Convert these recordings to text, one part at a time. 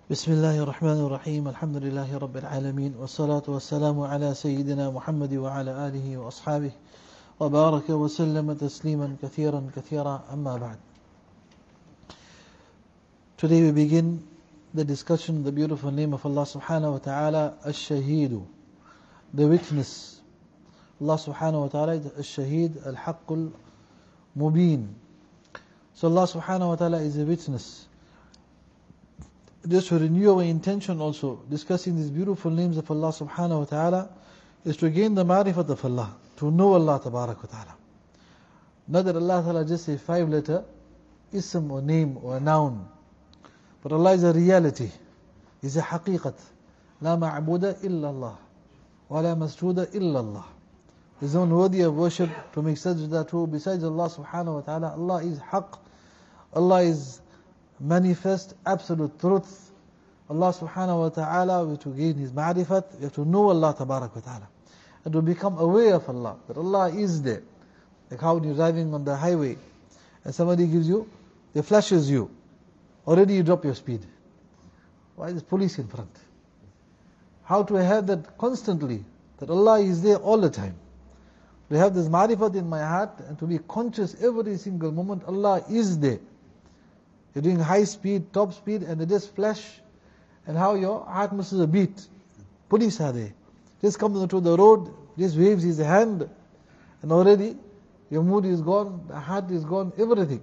بسم الله الرحمن الرحيم الحمد لله رب العالمين والصلاة والسلام على سيدنا محمد وعلى آله وأصحابه وبارك وسلم تسليما كثيرا أما بعد. Today we begin the discussion of the beautiful name of Allah subhanahu wa ta'ala, Ash-Shaheed, the witness. Allah subhanahu wa ta'ala is Ash-Shaheed, Al-Haqqul Mubin. So Allah subhanahu wa ta'ala is a witness. Just to renew our intention also, discussing these beautiful names of Allah subhanahu wa ta'ala, is to gain the ma'rifat of Allah, to know Allah tabarak wa ta'ala. Not that Allah ta'ala just a 5-letter ism or name or a noun, but Allah is a reality, is a haqiqat. La ma'buda illa Allah, wa la masjuda illa Allah. There is no one worthy of worship to make sajda to besides Allah subhanahu wa ta'ala. Allah is haqq, Allah is manifest, absolute truth. Allah subhanahu wa ta'ala, we have to gain His ma'rifat, we have to know Allah tabarak wa ta'ala. And to become aware of Allah, that Allah is there. Like how when you're driving on the highway, and somebody gives you, they flashes you, already you drop your speed. Why is police in front? How to have that constantly, that Allah is there all the time. To have this ma'rifat in my heart, and to be conscious every single moment, Allah is there. You're doing high speed, top speed, and they just flash, and how your heart misses a beat. Police are there. Just comes onto the road, just waves his hand, and already your mood is gone, the heart is gone, everything.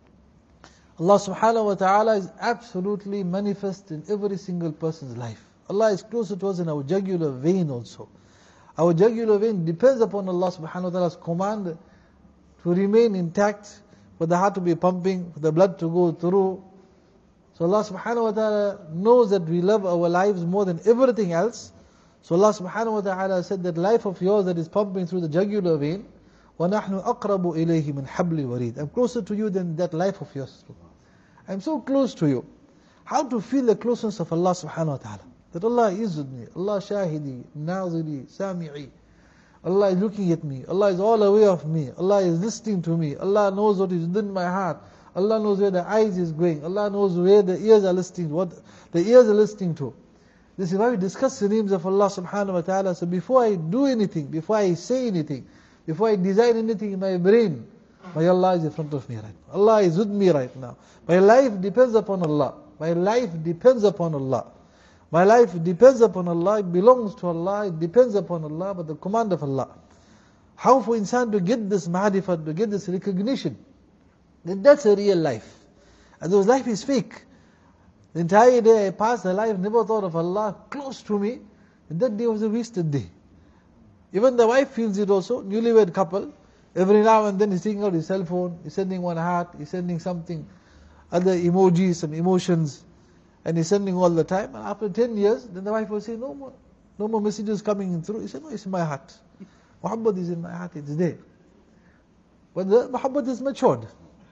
Allah subhanahu wa ta'ala is absolutely manifest in every single person's life. Allah is closer to us in our jugular vein also. Our jugular vein depends upon Allah subhanahu wa ta'ala's command to remain intact, for the heart to be pumping, for the blood to go through. So Allah subhanahu wa ta'ala knows that we love our lives more than everything else. So Allah subhanahu wa ta'ala said that life of yours that is pumping through the jugular vein, وَنَحْنُ أَقْرَبُ إِلَيْهِ مِنْ حَبْلِ الْوَرِيدِ. I'm closer to you than that life of yours. I'm so close to you. How to feel the closeness of Allah subhanahu wa ta'ala? That Allah is with me. Allah shahidi, naziri, sami'i. Allah is looking at me. Allah is all aware of me. Allah is listening to me. Allah knows what is within my heart. Allah knows where the eyes is going. Allah knows where the ears are listening, what the ears are listening to. This is why we discuss the names of Allah subhanahu wa ta'ala. So before I do anything, before I say anything, before I design anything in my brain, my Allah is in front of me right now. Allah is with me right now. My life depends upon Allah. My life depends upon Allah. My life depends upon Allah, it belongs to Allah, it depends upon Allah, but the command of Allah. How for insan to get this ma'rifat, to get this recognition, then that's a real life. Otherwise life is fake. The entire day I passed a life, never thought of Allah close to me, and that day was a wasted day. Even the wife feels it also, newlywed couple, every now and then he's taking out his cell phone, he's sending one heart, he's sending something, other emojis, some emotions, and he's sending all the time, and after 10 years, then the wife will say, no more messages coming in through. He said, no, it's in my heart. Muhammad is in my heart, it's there. But the Muhammad is matured.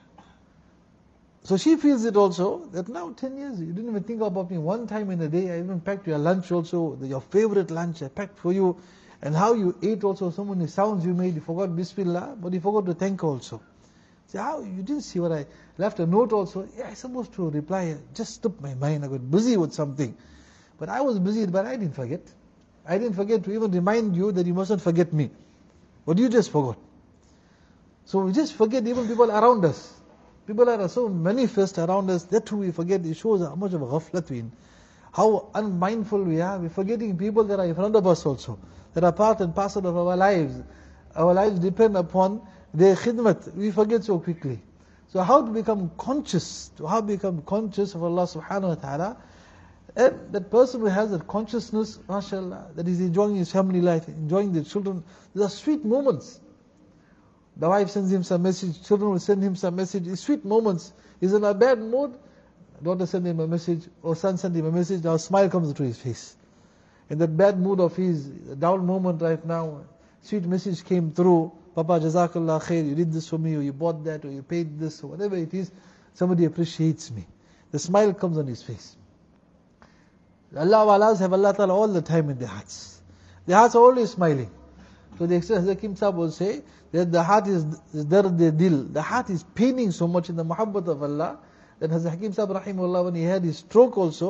So she feels it also, that now 10 years, you didn't even think about me one time in a day. I even packed your lunch also, your favorite lunch I packed for you, and how you ate also, so many sounds you made, you forgot Bismillah, but you forgot to thank her also. Say, how, you didn't see what I left a note also? Yeah, I supposed to reply, just slipped my mind, I got busy with something. But I was busy, but I didn't forget. I didn't forget to even remind you that you mustn't forget me. But you just forgot. So we just forget even people around us. People are so manifest around us, that too we forget. It shows how much of a ghaflat we in. How unmindful we are. We're forgetting people that are in front of us also, that are part and parcel of our lives. Our lives depend upon their khidmat. We forget so quickly. So how to become conscious, of Allah subhanahu wa ta'ala, and that person who has that consciousness, mashallah, that is enjoying his family life, enjoying the children, these are sweet moments. The wife sends him some message, children will send him some message, it's sweet moments. He's in a bad mood, daughter send him a message, or son send him a message, now a smile comes to his face. In that bad mood of his, down moment right now, sweet message came through, Papa, Jazakallah khair, you did this for me, or you bought that, or you paid this, or whatever it is, somebody appreciates me. The smile comes on his face. Allah walas have Allah Ta'ala all the time in their hearts. Their hearts are always smiling. So the extent Hakim Sahib will say, that the heart is dard dil, the heart is paining so much in the muhabbat of Allah, that Hazrat Hakim Sahib rahimahullah, when he had his stroke also,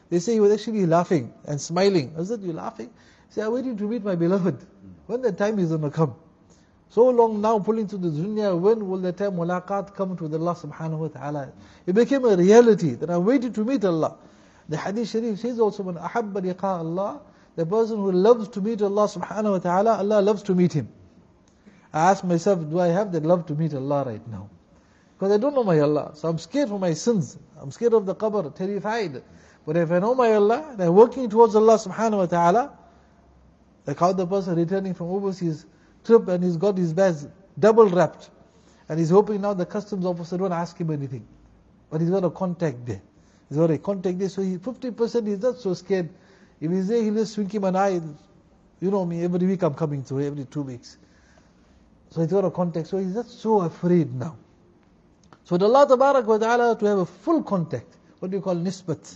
They say he was actually laughing and smiling. I said, you laughing? He said, I'm waiting to meet my beloved. When the time is going to come. So long now pulling to the dunya, when will the time mulaqat come to the Allah subhanahu wa ta'ala? It became a reality that I'm waiting to meet Allah. The hadith sharif says also, when ahabba liqa Allah, the person who loves to meet Allah subhanahu wa ta'ala, Allah loves to meet him. I ask myself, do I have that love to meet Allah right now? Because I don't know my Allah. So I'm scared for my sins. I'm scared of the qabr, terrified. But if I know my Allah, and I'm working towards Allah subhanahu wa ta'ala, like how the person returning from overseas trip and he's got his bags double wrapped. And he's hoping now the customs officer don't ask him anything. But he's got a contact there. He's got a contact there. So 50% he's not so scared. If he's there, he'll just wink him an eye. You know me, every week I'm coming to, every 2 weeks. So he's got a contact. So he's not so afraid now. So with Allah Tabarak wa Ta'ala to have a full contact. What do you call nisbat?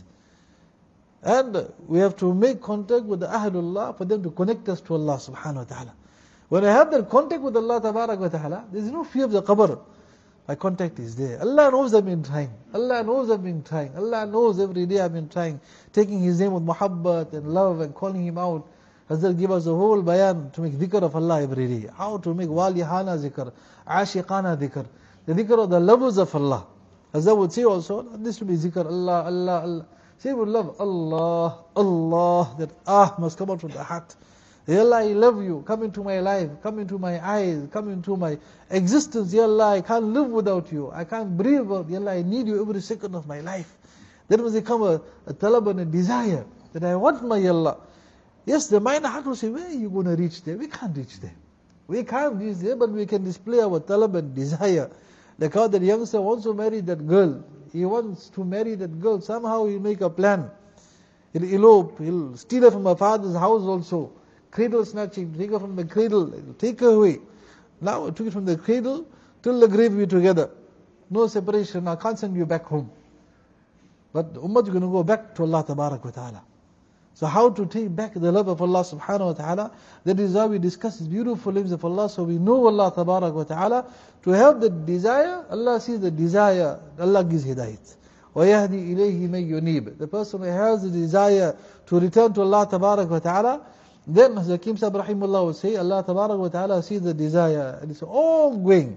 And we have to make contact with the Ahlullah for them to connect us to Allah subhanahu wa ta'ala. When I have that contact with Allah Tabarak wa Ta'ala, there is no fear of the qabr. My contact is there. Allah knows I've been trying. Allah knows I've been trying. Allah knows every day I've been trying. Taking His name with muhabbat and love and calling Him out. Hazrat give us a whole bayan to make dhikr of Allah every day. How to make walihana zikr, ashiqana dhikr. The dhikr of the lovers of Allah. Hazrat would say also, this will be zikr, Allah, Allah, Allah. Say with love, Allah, Allah, that must come out from the heart. Ya Allah, I love you, come into my life, come into my eyes, come into my existence. Ya Allah, I can't live without you, I can't breathe without you. Ya Allah, I need you every second of my life. Then must become a talab and a desire, that I want my Ya Allah. Yes, the mind and heart will say, where are you going to reach there? We can't reach there. We can't reach there, but we can display our talab and desire. Like how that youngster wants to marry that girl. He wants to marry that girl. Somehow he'll make a plan. He'll elope. He'll steal her from her father's house also. Cradle snatching. Take her from the cradle. He'll take her away. Now I took it from the cradle till the grave we together. No separation. I can't send you back home. But the ummah is going to go back to Allah Tabarak wa Ta'ala. So how to take back the love of Allah subhanahu wa ta'ala? That is why we discuss these beautiful names of Allah, so we know Allah Tabarak wa Ta'ala. To have the desire, Allah sees the desire, Allah gives hidayat. وَيَهْدِي إِلَيْهِ مَن يُنِيبُ. The person who has the desire to return to Allah Tabarak wa Ta'ala, then Hakim Sahib Rahimullah will say, Allah Tabarak wa Ta'ala sees the desire, and it's ongoing.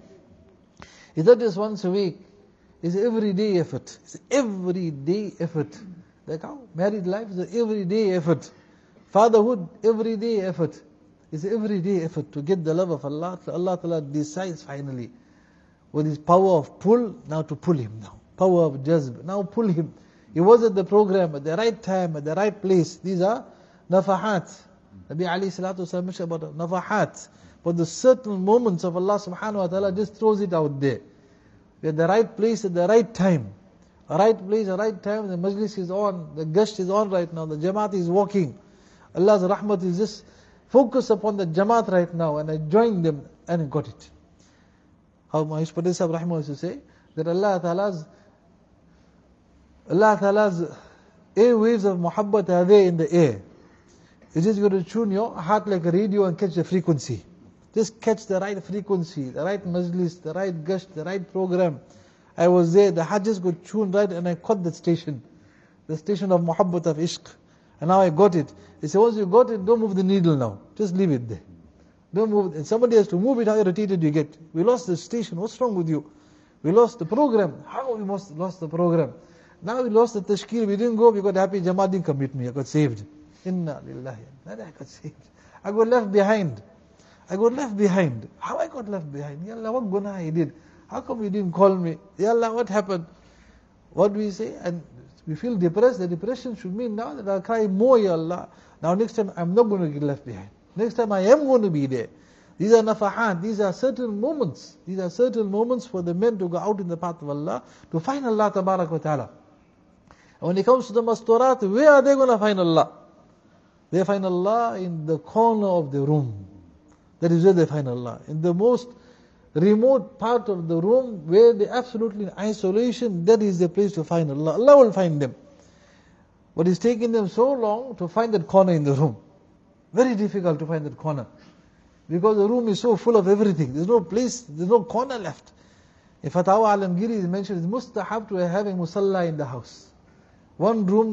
It's not just once a week, it's everyday effort. It's everyday effort. Like how married life is an everyday effort. Fatherhood, everyday effort. It's an everyday effort to get the love of Allah. Allah Ta'ala decides finally with His power of pull, now to pull him now. Power of jazb, now pull him. He was at the program, at the right time, at the right place. These are nafahat. Nabi alayhi salatu wasallam mentioned about nafahat. But the certain moments of Allah subhanahu wa ta'ala just throws it out there. We're at the right place at the right time. A right place, a right time, the majlis is on, the gush is on right now, the jamaat is walking. Allah's rahmat is just focused upon the jamaat right now, and I joined them and I got it. How Mahesh Patel Sahib Rahimah used to say, that Allah Ta'ala's airwaves of muhabbat are there in the air. You just got to tune your heart like a radio and catch the frequency. Just catch the right frequency, the right majlis, the right gush, the right program. I was there, the Hajjis got tuned right and I caught that station. The station of muhabbat of ishq. And now I got it. He said, once you got it, don't move the needle now. Just leave it there. Don't move it. And somebody has to move it, how irritated you get. We lost the station, what's wrong with you? We lost the program. How we lost the program? Now we lost the tashkil, we didn't go, we got happy, Jamaat didn't come with me, I got saved. Inna lillahi. I got saved. I got left behind. How I got left behind? Ya Allah, what guna I did? How come you didn't call me? Ya Allah, what happened? What do we say? And we feel depressed. The depression should mean now that I'll cry more, Ya Allah. Now next time I'm not going to get left behind. Next time I am going to be there. These are nafahat. These are certain moments. These are certain moments for the men to go out in the path of Allah, to find Allah Tabarak wa Ta'ala. And when it comes to the masturat, where are they going to find Allah? They find Allah in the corner of the room. That is where they find Allah. In the most remote part of the room where they're absolutely in isolation, that is the place to find Allah. Allah will find them. But it's taken them so long to find that corner in the room. Very difficult to find that corner. Because the room is so full of everything. There's no place, there's no corner left. In Fatawa Alamgiri is mentioned, it's mustahab to have a musalla in the house. One room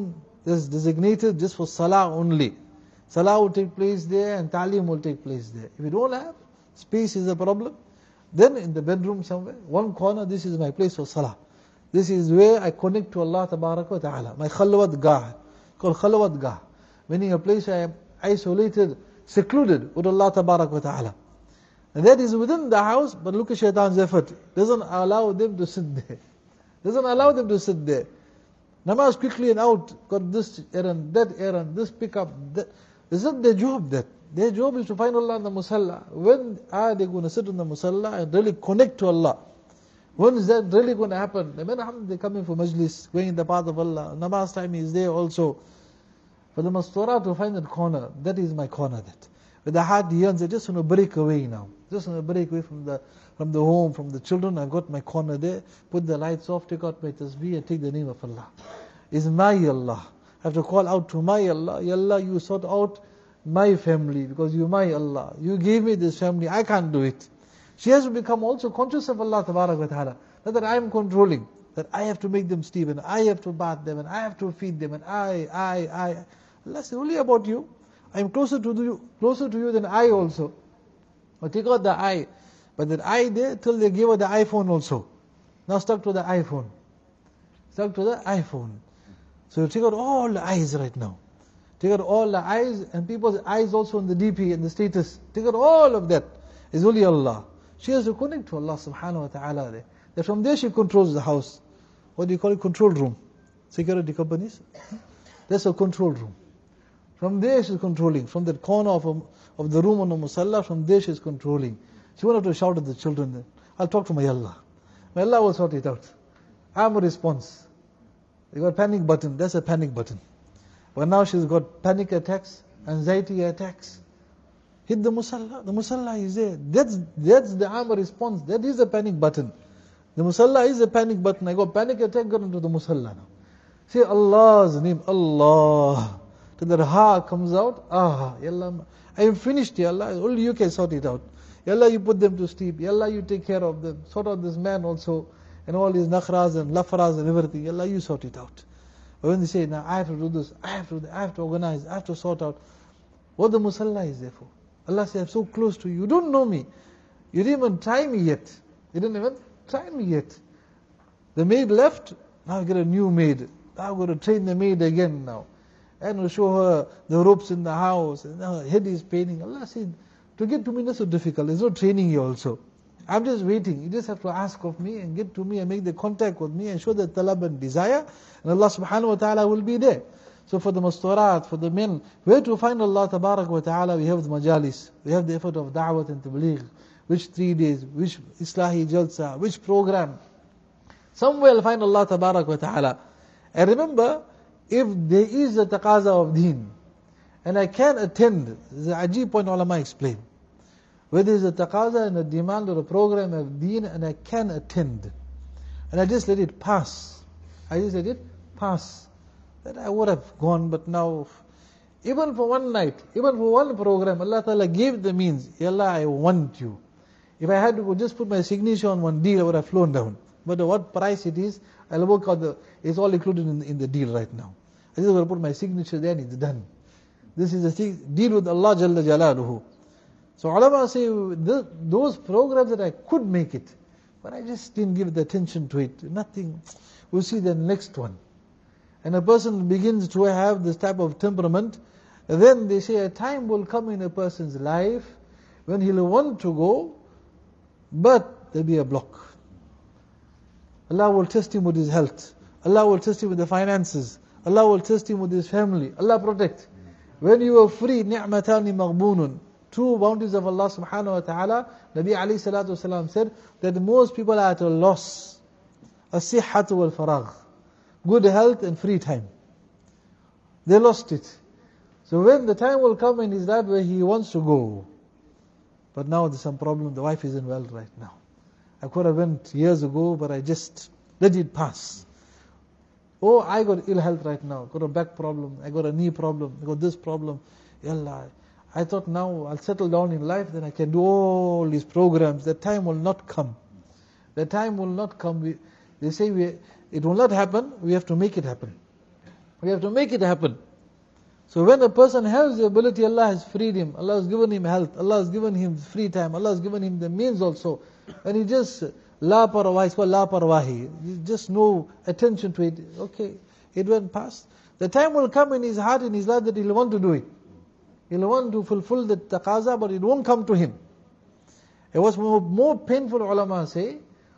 that's designated just for salah only. Salah will take place there and ta'lim will take place there. If you don't have, space is a problem, then in the bedroom somewhere, one corner, this is my place for salah. This is where I connect to Allah Tabaraka wa Ta'ala. My khalwat gah, called khalwat gah, meaning a place I am isolated, secluded with Allah Tabaraka wa Ta'ala. And that is within the house, but look at shaitan's effort. Doesn't allow them to sit there. Doesn't allow them to sit there. Namaz quickly and out, got this errand, that errand, this pickup, that. It's not their job that. Their job is to find Allah in the musalla. When are they going to sit in the musalla and really connect to Allah? When is that really going to happen? The men, they come in for majlis, going in the path of Allah. Namaz time is there also. For the mastura to find that corner, that is my corner that. With the heart yearns, I just want to break away now. Just want to break away from the home, from the children. I've got my corner there. Put the lights off, take out my tasbih and take the name of Allah. It's my Allah. I have to call out to my Allah. Ya Allah, you sort out my family because you my Allah. You gave me this family, I can't do it. She has to become also conscious of Allah Tabaraka wa Ta'ala. Not that I am controlling, that I have to make them sleep and I have to bath them and I have to feed them and I. Allah says only about you. I am closer to you than I also. Or take out the I. But that I there till they gave her the iPhone also. Now stuck to the iPhone. Stuck to the iPhone. So you take out all the eyes right now. Take out all the eyes and people's eyes also on the DP and the status. Take out all of that. It's only Allah. She has to connect to Allah subhanahu wa ta'ala there. That from there she controls the house. What do you call it? Control room. Security companies. That's a control room. From there she's controlling. From that corner of the room on the musalla, from there she's controlling. She won't have to shout at the children then. I'll talk to my Allah. My Allah will sort it out. I'm a response. You got panic button, that's a panic button. But now she's got panic attacks, anxiety attacks. Hit the musalla is there. That's the armor response, that is a panic button. The musalla is a panic button. I got panic attack, got into the musalla now. Say Allah's name, Allah. Till the ha comes out, Ya Allah, I am finished, Ya Allah, only you can sort it out. Ya Allah, you put them to sleep. Ya Allah, you take care of them. Sort out this man also. And all these nakhras and lafras and everything. Allah, you sort it out. But when they say, now I have to do this, I have to organize, I have to sort out. What the musalla is there for? Allah says, I'm so close to you. You don't know me. You didn't even try me yet. You didn't even try me yet. The maid left, now I get a new maid. Now I'm going to train the maid again now. And we'll show her the ropes in the house. And now her head is paining. Allah said, to get to me not so difficult. There's no training here also. I'm just waiting. You just have to ask of me and get to me and make the contact with me and show the talab and desire. And Allah subhanahu wa ta'ala will be there. So for the masturat, for the men, where to find Allah tabarak wa ta'ala, we have the majalis. We have the effort of da'wat and tabligh. Which 3 days, which islahi jalsa, which program. Somewhere you'll find Allah tabarak wa ta'ala. And remember, if there is a taqaza of deen, and I can attend, this is an ajib point ulama explain. Where there is a taqaza and a demand or a program of deen and I can attend. And I just let it pass. That I would have gone, but now, even for one night, even for one program, Allah Ta'ala gave the means. Ya Allah, I want you. If I had to just put my signature on one deal, I would have flown down. But what price it is, I'll work out it's all included in the deal right now. I just want to put my signature there and it's done. This is the deal with Allah Jalla Jalaluhu. So ulama say, those programs that I could make it, but I just didn't give the attention to it. Nothing. We'll see the next one. And a person begins to have this type of temperament, then they say a time will come in a person's life when he'll want to go, but there'll be a block. Allah will test him with his health. Allah will test him with the finances. Allah will test him with his family. Allah protect. When you are free, ni'matani maghbunun. 2 bounties of Allah subhanahu wa ta'ala. Nabi alayhi salatu wasalam said that most people are at a loss. As-sihhatu wal-faragh. Good health and free time. They lost it. So when the time will come in his life where he wants to go, but now there's some problem, the wife isn't well right now. I could have went years ago, but I just let it pass. Oh, I got ill health right now, got a back problem, I got a knee problem, I got this problem. Yallah, I thought now I'll settle down in life, then I can do all these programs. That time will not come. That time will not come. They say it will not happen, we have to make it happen. We have to make it happen. So when a person has the ability, Allah has freed him, Allah has given him health, Allah has given him free time, Allah has given him the means also. And he just, la parwahi, it's called la parwahi. Just no attention to it. Okay, it went past. The time will come in his heart, in his life, that he'll want to do it. He'll want to fulfill the taqaza, but it won't come to him. It was more painful, ulama say,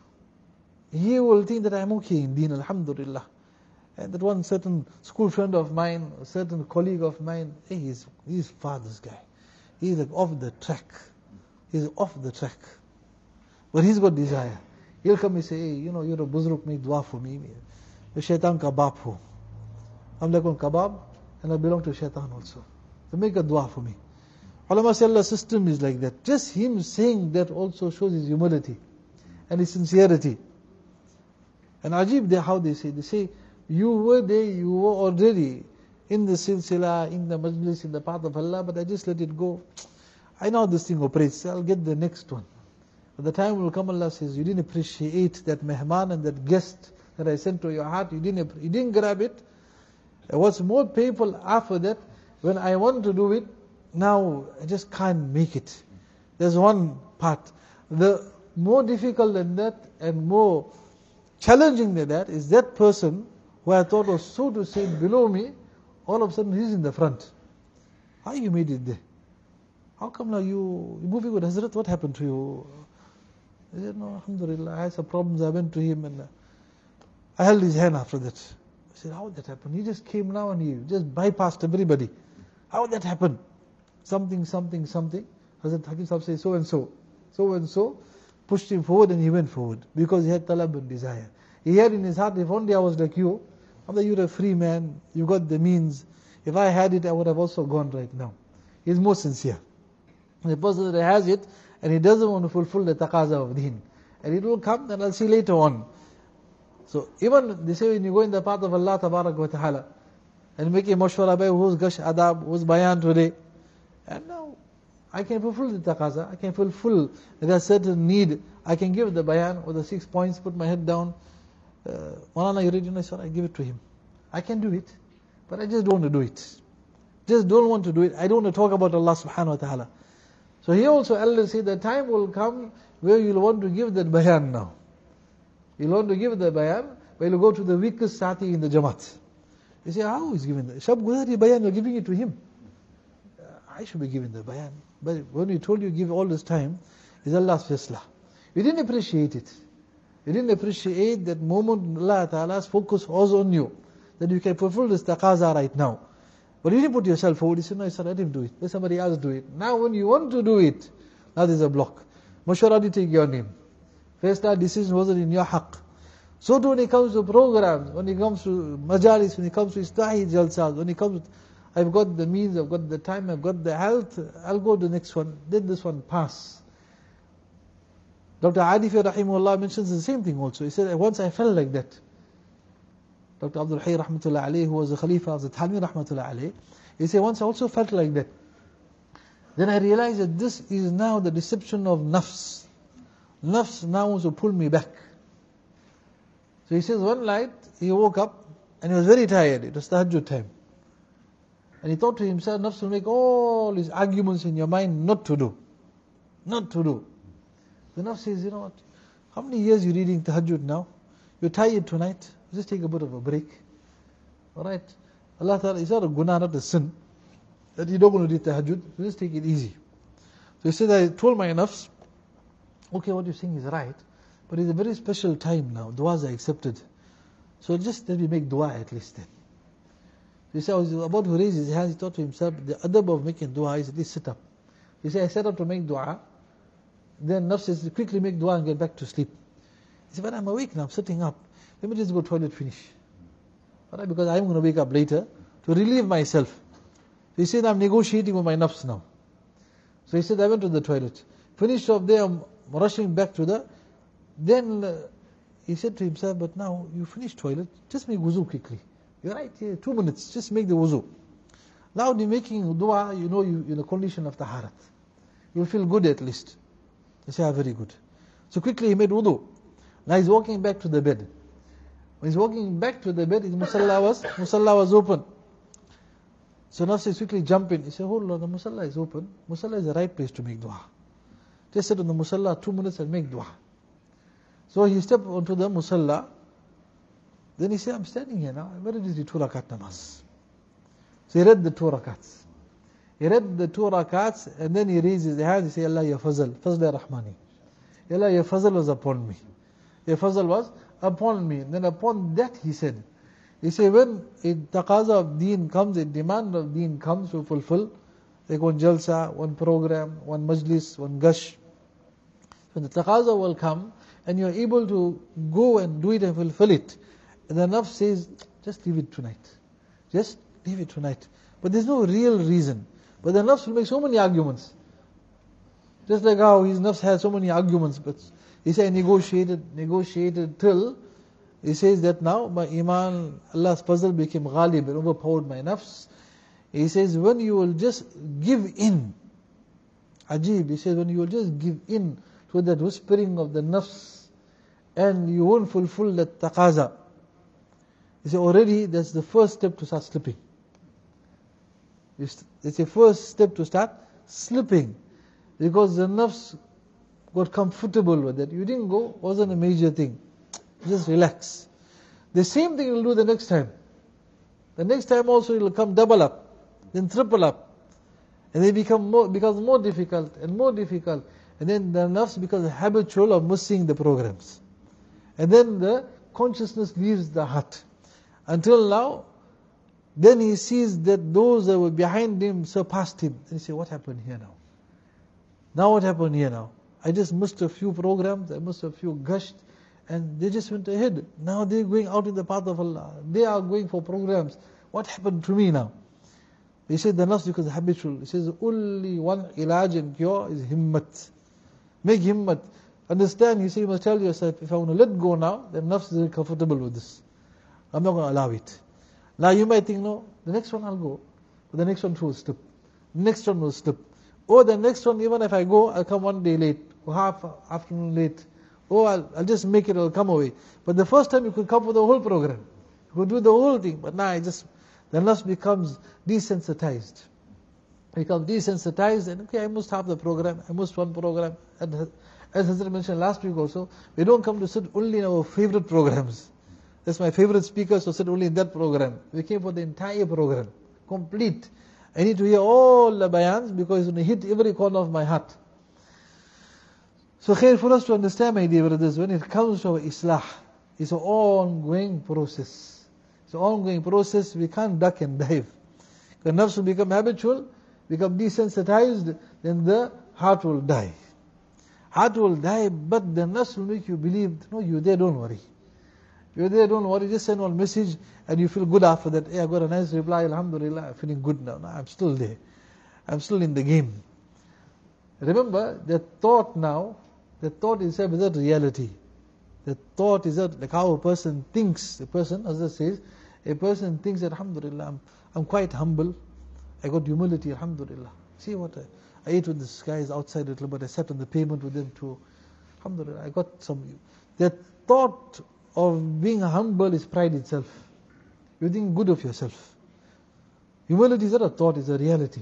he will think that I'm okay in deen, alhamdulillah. And that one certain school friend of mine, a certain colleague of mine, hey, he's far, this guy. He's like off the track. He's off the track. But he's got desire. He'll come and say, hey, you're a buzruk, make dua for me. The shaitan ka baap ho. I'm like on kebab, and I belong to shaitan also. So make a dua for me. Ulama say Allah's system is like that. Just him saying that also shows his humility and his sincerity. And ajib, how they say, you were there, you were already in the silsila, in the majlis, in the path of Allah, but I just let it go. I know how this thing operates, I'll get the next one. But the time will come, Allah says, you didn't appreciate that mehman and that guest that I sent to your heart, you didn't grab it. And what's more painful after that, when I want to do it, now I just can't make it. There's one part. The more difficult than that and more challenging than that is that person who I thought was so to say below me, all of a sudden he's in the front. How you made it there? How come now you moving with Hazrat? What happened to you? He said, no, alhamdulillah, I had some problems. I went to him and I held his hand after that. I said, how did that happen? He just came now and he just bypassed everybody. How did that happen? Something. Hazrat Hakim Sahib says, so and so, pushed him forward and he went forward because he had talab and desire. He had in his heart, if only I was like you, you're a free man, you got the means. If I had it, I would have also gone right now. He's more sincere. The person that has it, and he doesn't want to fulfill the taqaza of deen. And it will come, and I'll see later on. So even, they say when you go in the path of Allah Tabarak wa Ta'ala, and make a mashwara by who's gash adab, who's bayan today, and now I can fulfill the taqaza, I can fulfill that certain need, I can give the bayan with the 6 points, put my head down, Maulana, you ready? No, sir, I give it to him. I can do it, but I just don't want to do it. Just don't want to do it. I don't want to talk about Allah subhanahu wa ta'ala. So here also Allah said the time will come where you'll want to give that bayan now. You'll want to give the bayan, but you'll go to the weakest sati in the Jamaat. You say, how is giving that? Shab Guzari bayan, you're giving it to him. I should be giving the bayan. But when we told you give all this time, is Allah's faisla. You didn't appreciate it. You didn't appreciate that moment Allah Ta'ala's focus was on you. That you can fulfill this taqaza right now. But you didn't put yourself forward. You said, no, sir, let him do it. Let somebody else do it. Now when you want to do it, now there's a block. Mashwara did take your name. First decision wasn't in your haqq. So too when it comes to programs, when it comes to majalis, when it comes to istahi jalsas, when it comes to, I've got the means, I've got the time, I've got the health, I'll go to the next one. Let this one pass. Dr. Adifi Rahimullah mentions the same thing also. He said, once I felt like that. Dr. Abdul Hayy Rahmatullah Alayhi, who was the Khalifa of the Thalmi Rahmatullah Alayhi, he said, once I also felt like that. Then I realized that this is now the deception of nafs. Nafs now wants to pull me back. So he says, one night, he woke up and he was very tired. It was tahajjud time. And he thought to himself, nafs will make all these arguments in your mind not to do. Not to do. The nafs says, you know what, how many years you reading tahajjud now? You're tired tonight, just take a bit of a break. Alright? Allah Ta'ala, it's not a guna, not a sin, that you don't want to read tahajjud, so just take it easy. So he said, I told my nafs, okay, what you're saying is right, but it's a very special time now, du'as are accepted. So just let me make dua at least then. So he said, I was about to raise his hands, he thought to himself, the adab of making dua is at least sit up. He said, I set up to make dua. Then nafs says, quickly make dua and get back to sleep. He said, but I'm awake now, I'm sitting up. Let me just go toilet, finish. Alright, because I'm going to wake up later to relieve myself. So he said, I'm negotiating with my nafs now. So he said, I went to the toilet. Finished off there, I'm rushing back to the... Then he said to himself, but now you finished toilet, just make wuzu quickly. You're right here, 2 minutes, just make the wuzu. Now you're making dua, you know you're in a condition of taharat. You'll feel good at least. He said, very good. So quickly he made wudu. Now he's walking back to the bed. When he's walking back to the bed, his musalla was open. So nafs says, quickly jump in. He said, hold on, the musalla is open. Musalla is the right place to make dua. Just sit on the musalla 2 minutes and make dua. So he stepped onto the musalla. Then he said, I'm standing here now. Where is the 2 rakat namaz? So he read the 2 rakats. He read the 2 rakats and then he raised his hands. He said, Allah ya fazal, fazl rahmani. Allah ya fazl was upon me. Your fazl was upon me. And then upon that he said, when a taqaza of deen comes, a demand of deen comes to fulfill, like one jalsa, one program, one majlis, one gush. When the taqaza will come and you are able to go and do it and fulfill it, and the nafs says, just leave it tonight. Just leave it tonight. But there's no real reason. But the nafs will make so many arguments. Just like how his nafs had so many arguments. But he said, negotiated till, he says that now my iman, Allah's puzzle became ghalib and overpowered my nafs. He says, when you will just give in, ajib, he says, when you will just give in to that whispering of the nafs, and you won't fulfill that taqaza. He said, already that's the first step to start slipping. It's the first step to start slipping. Because the nafs got comfortable with it. You didn't go, wasn't a major thing. Just relax. The same thing you'll do the next time. The next time also it will come double up, then triple up. And they becomes more difficult and more difficult. And then the nafs becomes habitual of missing the programs. And then the consciousness leaves the heart. Until now, then he sees that those that were behind him surpassed him. And he says, what happened here now? Now what happened here now? I just missed a few programs, I missed a few gusht, and they just went ahead. Now they're going out in the path of Allah. They are going for programs. What happened to me now? He said the nafs because habitual. He says only one ilaj and cure is himmat. Make himmat. Understand, he said you must tell yourself, if I want to let go now, then nafs is comfortable with this. I'm not going to allow it. Now you might think, no, the next one I'll go. But the next one will slip. The next one will slip. Or the next one, even if I go, I'll come 1 day late. Or half afternoon late. Or I'll just make it, I'll come away. But the first time you could come for the whole program. You could do the whole thing. But now the nafs becomes desensitized. Becomes desensitized and okay, I must have the program. I must one program. And as Hazrat mentioned last week also, we don't come to sit only in our favorite programs. That's my favorite speaker, so sit only in that program. We came for the entire program. Complete. I need to hear all the bayans because it's going to hit every corner of my heart. So khair, for us to understand, my dear brothers, when it comes to our islah, it's an ongoing process. It's an ongoing process, we can't duck and dive. The nafs will become habitual, become desensitized, then the heart will die. Heart will die, but the nafs will make you believe, no, you're there, don't worry. You're there, don't worry, just send one message and you feel good after that. Hey, I got a nice reply, alhamdulillah, I'm feeling good now. No, I'm still there. I'm still in the game. Remember, the thought itself is not reality. The thought is not like how a person thinks. A person, as it says, a person thinks that, alhamdulillah, I'm quite humble. I got humility, alhamdulillah. See what I ate with these guys outside a little bit. I sat on the pavement with them too. Alhamdulillah, I got some. That thought of being humble is pride itself. You think good of yourself. Humility is not a thought, it's a reality.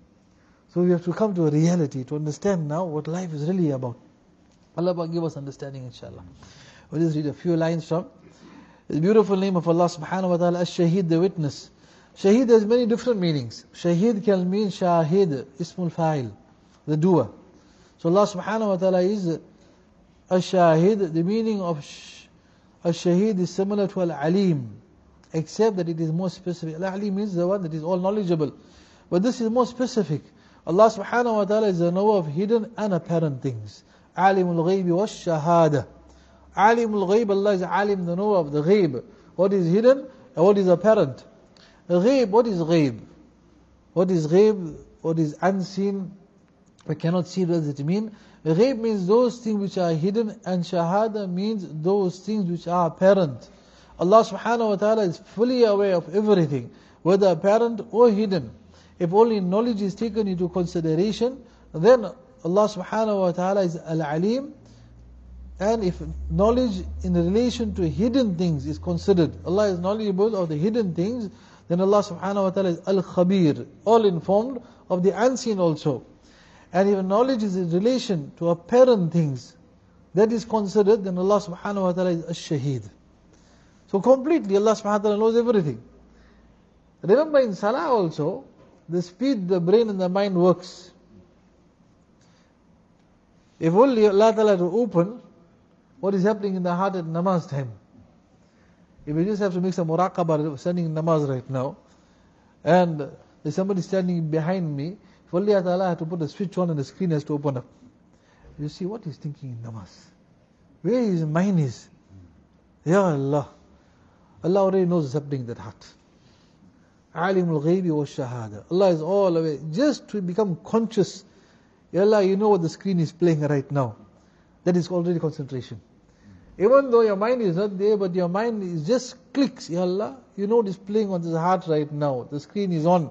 So we have to come to a reality to understand now what life is really about. Allah will give us understanding, inshallah. We'll just read a few lines from the beautiful name of Allah subhanahu wa ta'ala, Ash-Shaheed, the witness. Shaheed has many different meanings. Shaheed can mean Shahid, Ismul Fa'il, the doer. So Allah subhanahu wa ta'ala is Ash-Shaheed. The meaning of Ash-Shaheed is similar to Al-Alim, except that it is more specific. Al-Alim is the one that is all knowledgeable. But this is more specific. Allah subhanahu wa ta'ala is the knower of hidden and apparent things. Alimul Ghaybi wa Shahada. Alimul Ghayb, Allah is Alim, the knower of the Ghayb. What is hidden and what is apparent. Ghayb, what is Ghayb? What is Ghayb? What is unseen? We cannot see, what does it mean? Ghayb means those things which are hidden, and Shahada means those things which are apparent. Allah subhanahu wa ta'ala is fully aware of everything, whether apparent or hidden. If only knowledge is taken into consideration, then Allah subhanahu wa ta'ala is Al-Alim, And if knowledge in relation to hidden things is considered, Allah is knowledgeable of the hidden things, then Allah subhanahu wa ta'ala is Al-Khabir, all informed of the unseen also. And if knowledge is in relation to apparent things, that is considered, then Allah subhanahu wa ta'ala is Ash-Shaheed. So completely Allah subhanahu wa ta'ala knows everything. Remember in Salah also, the speed the brain and the mind works. If only Allah ta'ala to open what is happening in the heart at namaz time. If we just have to make some muraqabah standing in namaz right now, and there's somebody standing behind me, if only Allah ta'ala had to put a switch on and the screen has to open up. You see what he's thinking in namaz. Where his mind is. Ya Allah. Allah already knows what's happening in that heart. Alimul ghaybi wa shahada. Allah is all away. Just to become conscious. Ya Allah, you know what the screen is playing right now. That is already concentration. Even though your mind is not there, but your mind is just clicks. Ya Allah, you know what is playing on this heart right now. The screen is on.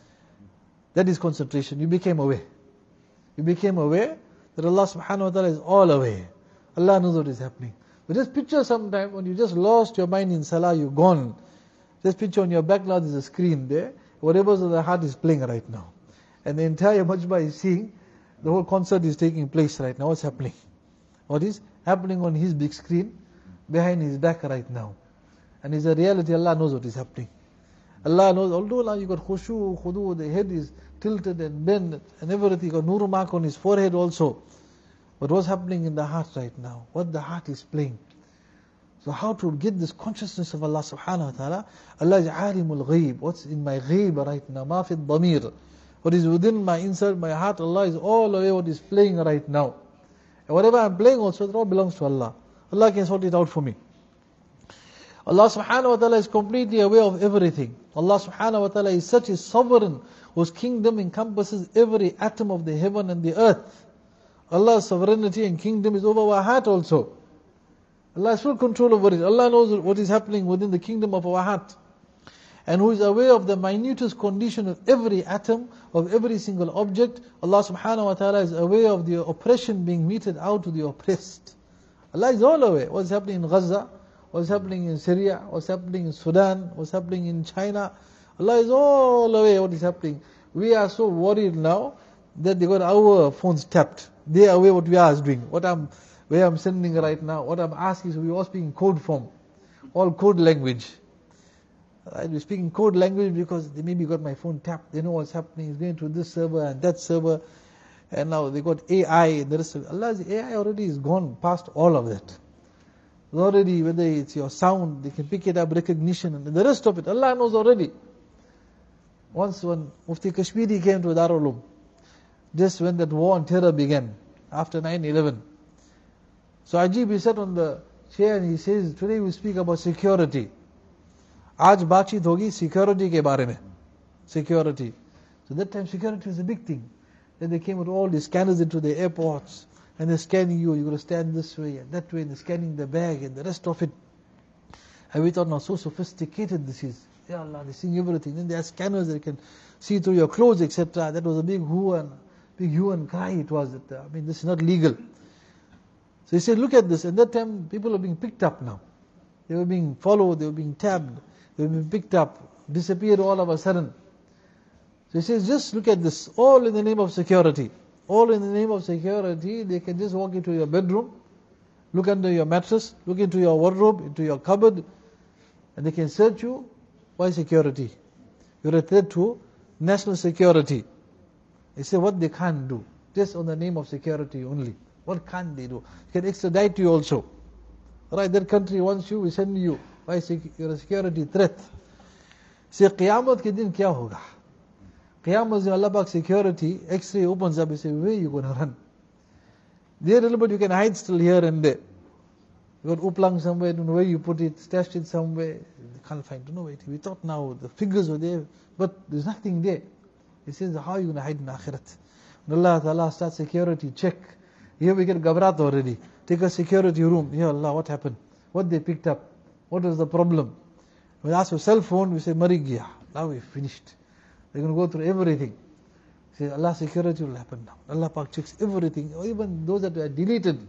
That is concentration. You became aware. You became aware that Allah subhanahu wa ta'ala is all aware. Allah knows what is happening. But just picture sometime when you just lost your mind in salah, you're gone. Just picture on your background is a screen there. Whatever's in the heart is playing right now. And the entire majma is seeing, the whole concert is taking place right now. What's happening? What is happening on his big screen, behind his back right now. And it's a reality, Allah knows what is happening. Allah knows, although Allah, you got khushu, khudu, the head is tilted and bent and everything, you got nur mark on his forehead also. But what's happening in the heart right now? What the heart is playing. So how to get this consciousness of Allah subhanahu wa ta'ala? Allah is alimul ghaib. What's in my ghaib right now? Ma fi dhamir. What is within my inside, my heart, Allah is all aware what is playing right now. And whatever I'm playing also, it all belongs to Allah. Allah can sort it out for me. Allah subhanahu wa ta'ala is completely aware of everything. Allah subhanahu wa ta'ala is such a sovereign whose kingdom encompasses every atom of the heaven and the earth. Allah's sovereignty and kingdom is over our heart also. Allah has full control over it. Allah knows what is happening within the kingdom of our heart. And who is aware of the minutest condition of every atom, of every single object. Allah subhanahu wa ta'ala is aware of the oppression being meted out to the oppressed. Allah is all aware. What's happening in Gaza, what's happening in Syria, what's happening in Sudan, what's happening in China. Allah is all aware what is happening. We are so worried now that they got our phones tapped. They are aware what we are doing. Where I'm sending right now, what I'm asking is we all speak in code form. All code language. Right? We're speaking code language because they maybe got my phone tapped. They know what's happening. It's going to this server and that server. And now they got AI and the rest of it. Allah's AI already is gone past all of that. Already, whether it's your sound, they can pick it up, recognition, and the rest of it. Allah knows already. Once when Mufti Kashmiri came to Darul Uloom, just when that war on terror began, after 9/11. So Ajib, he sat on the chair and he says, today we speak about security. Aaj baatcheet hogi security ke baare mein. Security. So that time security was a big thing. Then they came with all these scanners into the airports, and they're scanning you, you're going to stand this way and that way, and they're scanning the bag and the rest of it. And we thought, now so sophisticated this is. Ya Allah, they're seeing everything. Then there are scanners that can see through your clothes, etc. That was a big hue and cry it was. That, this is not legal. So he said, look at this. And that time, people are being picked up now. They were being followed, they were being tabbed, they were being picked up, disappeared all of a sudden. So he says, just look at this. All in the name of security. All in the name of security. They can just walk into your bedroom, look under your mattress, look into your wardrobe, into your cupboard, and they can search you. Why security? You're a threat to national security. They say what they can't do. Just on the name of security only. What can't they do? They can extradite you also. Right, that country wants you, we send you. Why you're a security threat? Say, Qiyamah ke din kya hoga? Qiyamah is Allah Pak security, X-ray opens up, you say, where are you going to run? There a little bit you can hide still here and there. You got uplang somewhere, don't know where you put it, stashed it somewhere, you can't find, don't know where it is. We thought now the figures were there, but there's nothing there. He says, how are you going to hide in Akhirat? When Allah Ta'ala starts security check, here we get gabrat already. Take a security room. Ya Allah, what happened? What they picked up? What was the problem? We ask for cell phone, we say, Mari gaya. Now we've finished. They're going to go through everything. Say, Allah security will happen now. Allah Pak checks everything. Or even those that were deleted,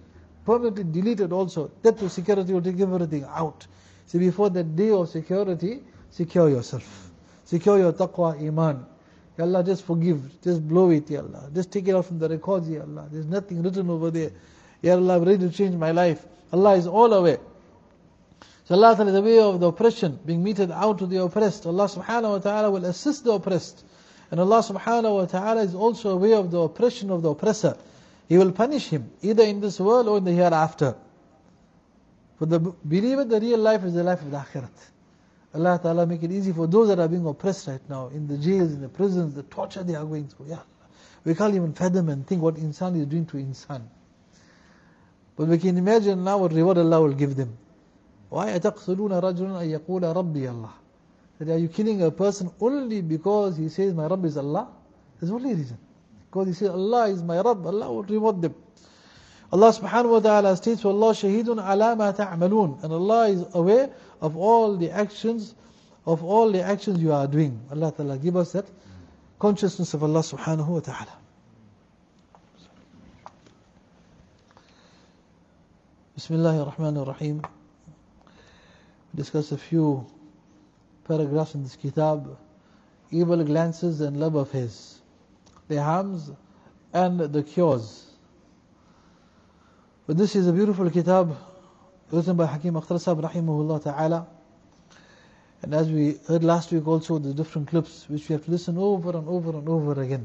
permanently deleted also. Depth of security will take everything out. So before that day of security, secure yourself. Secure your taqwa, iman. Ya Allah, just forgive, just blow it, Ya Allah. Just take it out from the records, Ya Allah. There's nothing written over there. Ya Allah, I'm ready to change my life. Allah is all aware. So Allah Ta'ala is a way of the oppression being meted out to the oppressed. Allah Subhanahu wa Ta'ala will assist the oppressed. And Allah Subhanahu wa Ta'ala is also a way of the oppression of the oppressor. He will punish him either in this world or in the hereafter. For the believer, the real life is the life of the akhirat. Allah Ta'ala make it easy for those that are being oppressed right now, in the jails, in the prisons, the torture they are going through. Ya Allah. We can't even fathom and think what insan is doing to insan. But we can imagine now what reward Allah will give them. Why أَتَقْتُلُونَ رَجُلًا أَن يَقُولَ رَبِّي اللَّهِ? That are you killing a person only because he says my Rabb is Allah? That's the only reason. Because he says Allah is my Rabb, Allah will reward them. Allah subhanahu wa ta'ala states, وَاللَّهُ شَهِيدٌ عَلَى مَا تَعْمَلُونَ. And Allah is aware of all the actions you are doing. Allah Ta'ala give us that consciousness of Allah subhanahu wa ta'ala. Bismillahir Rahmanir Rahim. Discuss a few paragraphs in this kitab. Evil glances and love affairs, their harms and the cures. But this is a beautiful kitab written by Hakim Akhtar Sahib rahimahullah ta'ala. And as we heard last week also, the different clips which we have to listen over and over and over again.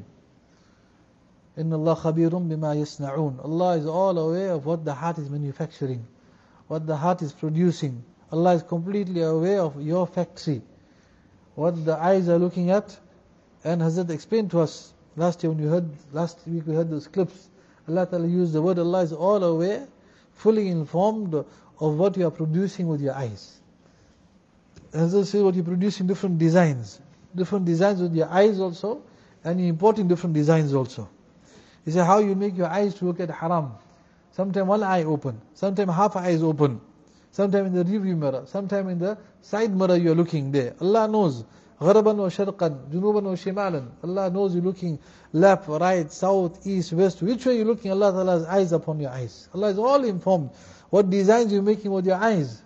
Inna Allah khabirum bima yasna'un. Allah is all aware of what the heart is manufacturing, what the heart is producing. Allah is completely aware of your factory, what the eyes are looking at. And Hazrat explained to us last week we heard those clips. Allah Ta'ala used the word, Allah is all aware, fully informed of what you are producing with your eyes. Hazrat says what you're producing, different designs with your eyes also, and you're importing different designs also. He said how you make your eyes to look at haram. Sometimes one eye open, sometimes half eye is open, sometimes in the rearview mirror, sometimes in the side mirror you are looking there. Allah knows. غربا وشرقا جنوبا وشمالا. Allah knows you're looking left, right, south, east, west. Which way you're looking, Allah Ta'ala's eyes upon your eyes. Allah is all informed. What designs you're making with your eyes.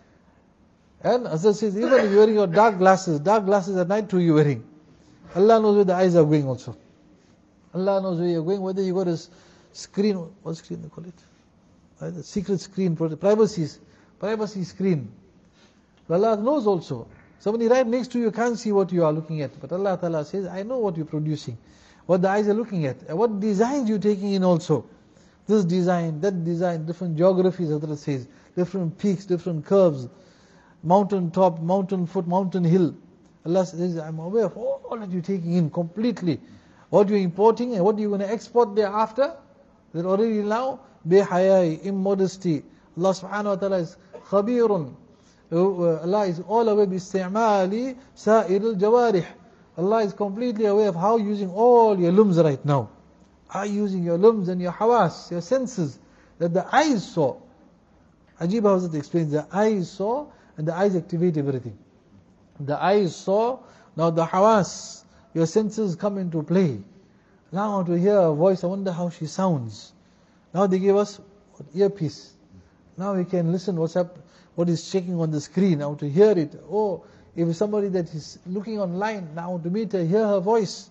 And as I says, even if you're wearing your dark glasses at night too you're wearing. Allah knows where the eyes are going also. Allah knows where you're going, whether you got a screen, what screen they call it? The secret screen, privacy screen. Allah knows also. Somebody right next to you can't see what you are looking at. But Allah Ta'ala says, I know what you're producing, what the eyes are looking at, and what designs you're taking in also. This design, that design, different geographies, Hazrat says, different peaks, different curves, mountain top, mountain foot, mountain hill. Allah says, I'm aware of all that you're taking in completely. What you're importing and what you're going to export thereafter, that already now, bihayai, immodesty. Allah subhanahu wa ta'ala is khabirun. Allah is all aware bi-isti'mali sa'iril jawarih. Allah is completely aware of how you're using all your limbs right now. How you're using your limbs and your hawas, your senses, that the eyes saw. Ajib Hazrat explains, the eyes saw and the eyes activate everything. The eyes saw, now the hawas, your senses come into play. Now I want to hear a voice, I wonder how she sounds. Now they give us earpiece. Now we can listen what is checking on the screen, I want to hear it. Oh, if somebody that is looking online, now I want to meet her, hear her voice.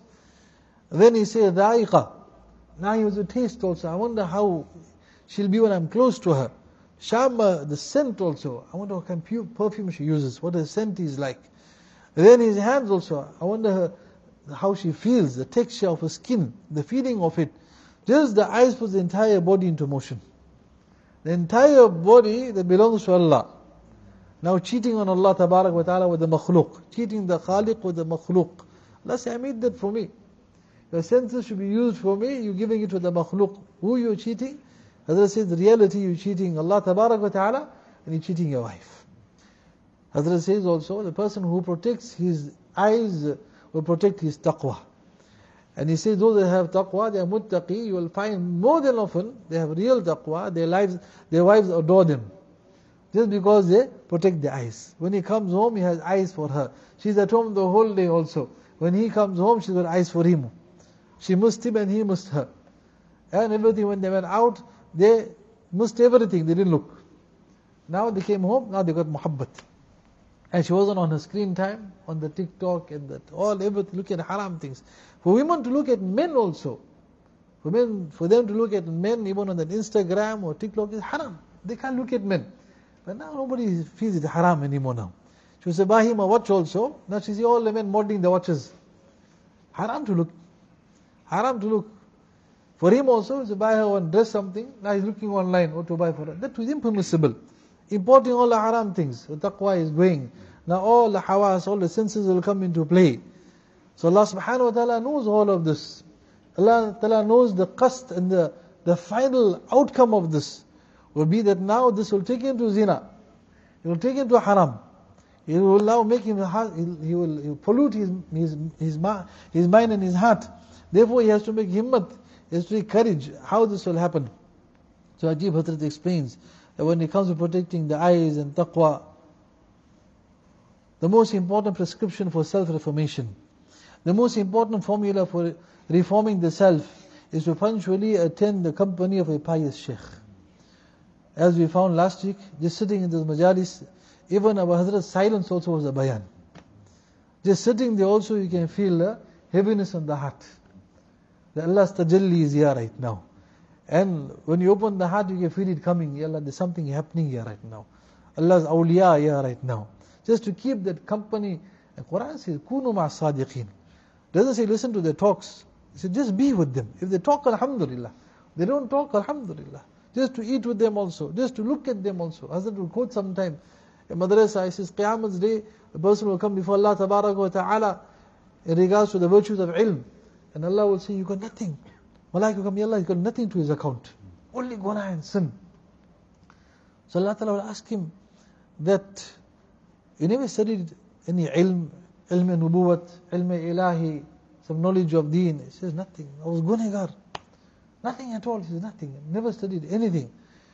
Then he says, dha'iqa. Now he has a taste also. I wonder how she'll be when I'm close to her. Shama, the scent also. I wonder what kind of perfume she uses, what her scent is like. Then his hands also. I wonder how she feels, the texture of her skin, the feeling of it. Just the eyes puts the entire body into motion. The entire body that belongs to Allah. Now cheating on Allah Tabarak wa Ta'ala with the makhluk. Cheating the Khaliq with the makhluk. Allah says, I made that for me. Your senses should be used for me, you're giving it to the makhluk. Who you're cheating? Hazrat says, the reality you're cheating Allah Tabarak wa Ta'ala and you're cheating your wife. Hazrat says also, the person who protects his eyes will protect his taqwa. And he says, those that have taqwa, they are muttaqi, you will find more than often, they have real taqwa, their wives adore them. Just because they protect their eyes. When he comes home, he has eyes for her. She's at home the whole day also. When he comes home, she's got eyes for him. She must him and he must her. And everything, when they went out, they missed everything, they didn't look. Now they came home, now they got muhabbat. And she wasn't on her screen time, on the TikTok and that, everything, look at haram things. For women to look at men also, for them to look at men even on that Instagram or TikTok is haram. They can't look at men. But now nobody feels it haram anymore now. She was buy him a watch also. Now she sees all the men modeling the watches. Haram to look. Haram to look. For him also, to buy her one dress something, now he's looking online what to buy for her. That was impermissible. Importing all the haram things. The taqwa is going. Now all the hawas, all the senses will come into play. So Allah subhanahu wa ta'ala knows all of this. Allah ta'ala knows the qasd and the final outcome of this will be that now this will take him to zina. It will take him to haram. It will now make him, he will pollute his mind and his heart. Therefore he has to make himmat, he has to take courage how this will happen. So Ajib Hazrat explains that when it comes to protecting the eyes and taqwa, the most important prescription for self-reformation, the most important formula for reforming the self is to punctually attend the company of a pious sheikh. As we found last week, just sitting in this majalis, even our Hazrat's silence also was a bayan. Just sitting there also you can feel the heaviness on the heart. That Allah's tajalli is here right now. And when you open the heart you can feel it coming. Ya Allah, there's something happening here right now. Allah's awliya here right now. Just to keep that company. The Quran says, Kunu ma'as-sadiqeen. Doesn't say listen to their talks. It says just be with them. If they talk, alhamdulillah. They don't talk, alhamdulillah. Just to eat with them also. Just to look at them also. Hazrat will quote sometime. In madrasa, he says, Qiyamah's day, a person will come before Allah Tabaraka wa Ta'ala in regards to the virtues of ilm. And Allah will say, you got nothing. Malaika will come, Ya Allah, he got nothing to his account. Only guna and sin. So Allah Ta'ala will ask him that, you never studied any ilm nubuwat, ilm ilahi, some knowledge of deen. He says, nothing. I was gunegar. Nothing at all. He says, nothing. Never studied anything.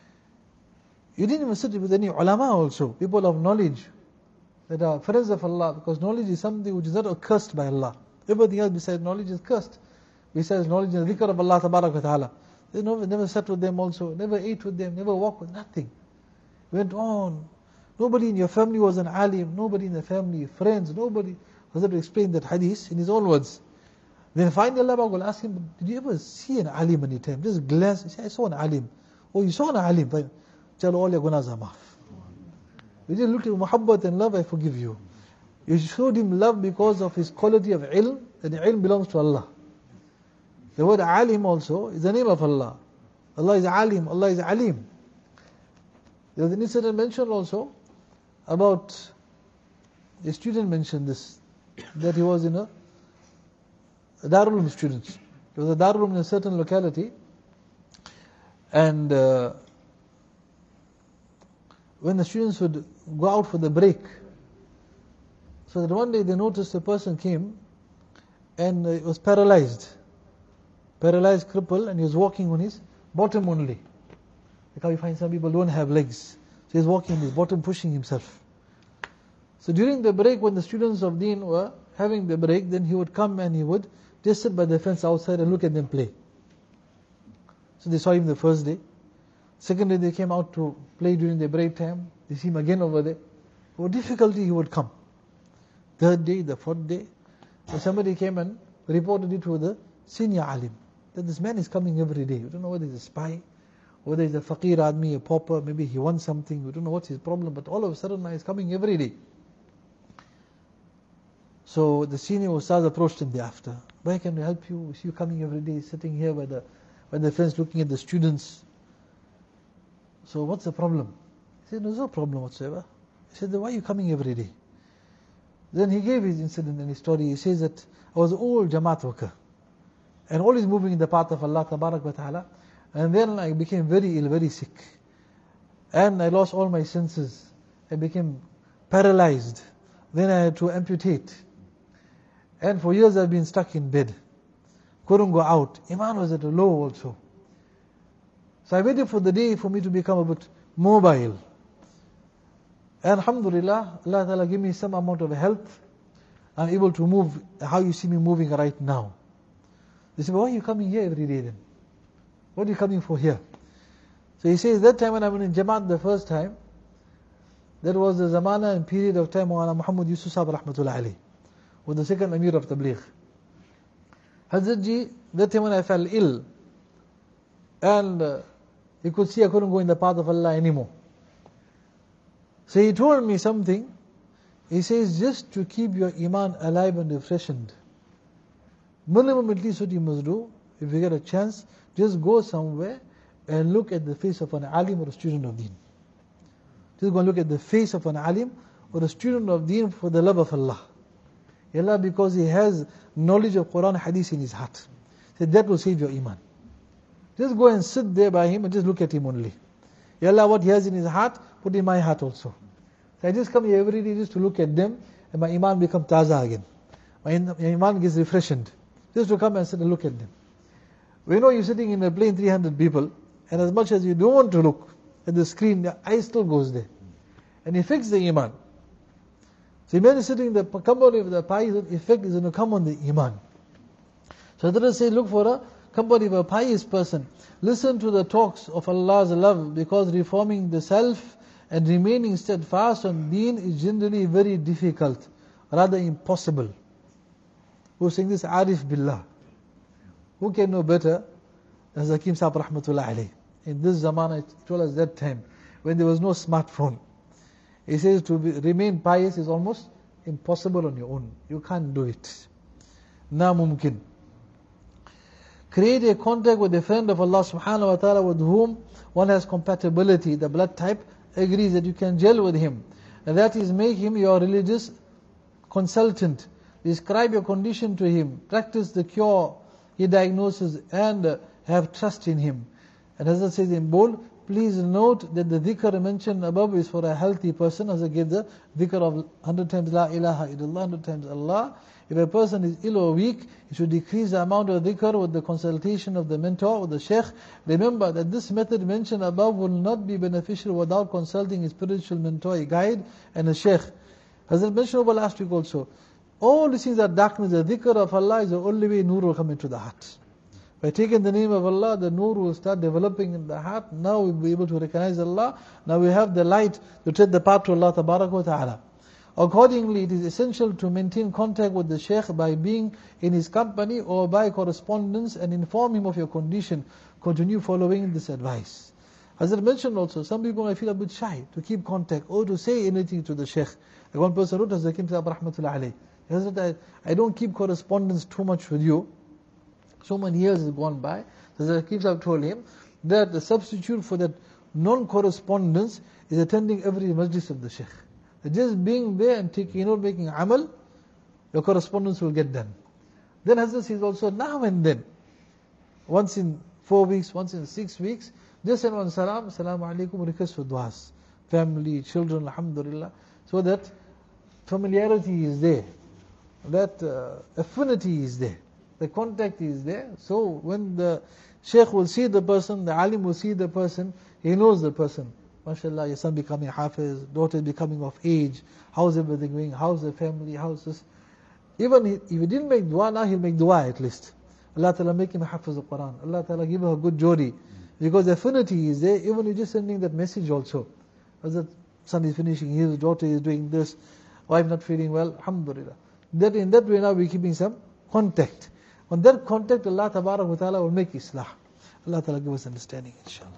You didn't even study with any ulama also, people of knowledge that are friends of Allah, because knowledge is something which is not cursed by Allah. Everything else besides knowledge is cursed. Besides knowledge and dhikr of Allah Tabarak wa Ta'ala. They never sat with them also, never ate with them, never walked with, nothing. Went on. Nobody in your family was an alim, nobody in the family, friends, nobody was able to explain that hadith in his own words. Then finally Allah will ask him, did you ever see an alim any time? Just glance, he said, I saw an alim. Oh, you saw an alim? Tell all your gunas are maaf. You just look at muhabbat and love, I forgive you. You showed him love because of his quality of ilm, and the ilm belongs to Allah. The word alim also is the name of Allah. Allah is alim, Allah is alim. There was an incident mentioned also about, a student mentioned this, that he was in a Darul Uloom students. There was a Darul Uloom in a certain locality, and when the students would go out for the break, so that one day they noticed a person came and he was paralyzed, cripple, and he was walking on his bottom only. Like how you find some people don't have legs. So he's walking on his bottom, pushing himself. So during the break, when the students of Deen were having the break, then he would come and he would just sit by the fence outside and look at them play. So they saw him the first day. Second day they came out to play during the break time. They see him again over there. With difficulty he would come. Third day, the fourth day, so somebody came and reported it to the senior alim, that this man is coming every day. We don't know whether he's a spy, whether he's a faqir admi, a pauper, maybe he wants something, we don't know what's his problem, but all of a sudden now he's coming every day. So the senior ustaz approached him thereafter. Where can we help you? We see you coming every day, sitting here by the fence looking at the students. So what's the problem? He said, there's no problem whatsoever. He said, then why are you coming every day? Then he gave his incident and his story. He says that I was an old Jamaat worker and always moving in the path of Allah Tabarak wa Ta'ala. And then I became very ill, very sick. And I lost all my senses. I became paralyzed. Then I had to amputate. And for years I've been stuck in bed. Couldn't go out. Iman was at a low also. So I waited for the day for me to become a bit mobile. And alhamdulillah, Allah Ta'ala gave me some amount of health. I'm able to move how you see me moving right now. They said, why are you coming here every day then? What are you coming for here? So he says, that time when I went in Jamaat the first time, that was the zamana and period of time Maulana Muhammad Yusuf Sahib Rahmatullah alayhi, was the second Amir of Tabligh. Hazrat Ji, that time when I fell ill, and he could see I couldn't go in the path of Allah anymore. So he told me something. He says, just to keep your iman alive and refreshed, minimum at least what you must do, if you get a chance, just go somewhere and look at the face of an alim or a student of deen. Just go and look at the face of an alim or a student of deen for the love of Allah. Allah, because he has knowledge of Quran and Hadith in his heart. So that will save your iman. Just go and sit there by him and just look at him only. Allah, what he has in his heart, put in my heart also. So I just come here every day just to look at them, and my iman becomes taza again. My iman gets refreshed. Just to come and sit and look at them. We know you're sitting in a plane, 300 people, and as much as you don't want to look at the screen, the eye still goes there. And it affects the iman. So when you're sitting in the company of the pious, the effect is going to come on the iman. So let us say, look for a company of a pious person. Listen to the talks of Allah's love, because reforming the self and remaining steadfast on deen is generally very difficult, rather impossible. Who's saying this? Arif Billah. Who can know better than Zakim Sahib Rahmatullah alayhi? In this zamana, it told us that time, when there was no smartphone. He says to remain pious is almost impossible on your own. You can't do it. Na mumkin. Create a contact with a friend of Allah subhanahu wa ta'ala with whom one has compatibility. The blood type agrees that you can gel with him. And that is, make him your religious consultant. Describe your condition to him. Practice the cure he diagnoses and have trust in him. And Hazrat says in bold, please note that the dhikr mentioned above is for a healthy person. As I gave the dhikr of 100 times La ilaha illallah, 100 times Allah. If a person is ill or weak, he should decrease the amount of dhikr with the consultation of the mentor or the sheikh. Remember that this method mentioned above will not be beneficial without consulting a spiritual mentor, a guide, and a sheikh. Hazrat mentioned over last week also, all these things are darkness. The dhikr of Allah is the only way nur will come into the heart. By taking the name of Allah, the nur will start developing in the heart. Now we'll be able to recognize Allah. Now we have the light to tread the path to Allah Tabarak wa Ta'ala. Accordingly, it is essential to maintain contact with the Shaykh by being in his company or by correspondence and inform him of your condition. Continue following this advice. As I mentioned also, some people might feel a bit shy to keep contact or to say anything to the Shaykh. Like one person wrote, as Zakim Sahib Rahmatullah alayhi, he said, I don't keep correspondence too much with you. So many years have gone by. So Zakim Sahib told him that the substitute for that non-correspondence is attending every majlis of the Shaykh. Just being there and taking note, making amal, your correspondence will get done. Then Hazrat says also, now and then, once in 4 weeks, once in 6 weeks, just send one salam, assalamu alaikum, request for du'as. Family, children, alhamdulillah. So that familiarity is there. That affinity is there. The contact is there. So when the Shaykh will see the person, the alim will see the person, he knows the person. MashaAllah, your son becoming hafiz, daughter becoming of age, how's everything going, how's the family, how's this. Even if he didn't make dua, now he'll make dua at least. Allah Ta'ala make him a hafiz of Quran. Allah Ta'ala give him a good jodi. Because the affinity is there, even you're just sending that message also. As the son is finishing his, daughter is doing this, wife not feeling well, alhamdulillah. That in that way now we're keeping some contact. On that contact, Allah Ta'ala will make islah. Allah Ta'ala give us understanding, inshallah.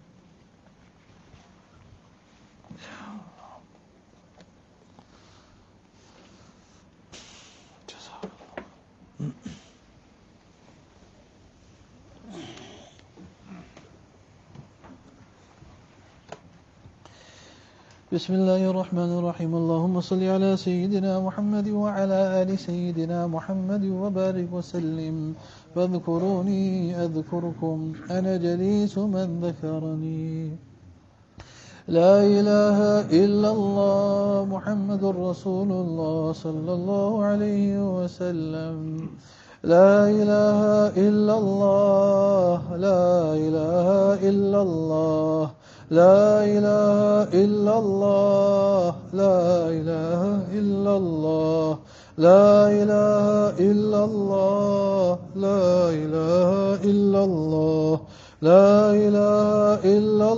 بسم الله الرحمن الرحيم اللهم صل على سيدنا محمد وعلى آل سيدنا محمد وبارك وسلم فاذكروني أذكركم أنا جليس من ذكرني لا إله إلا الله محمد رسول الله صلى الله عليه وسلم لا إله إلا الله لا إله إلا الله لا إله إلا الله لا إله إلا الله لا إله إلا الله لا إله إلا الله لا إله إلا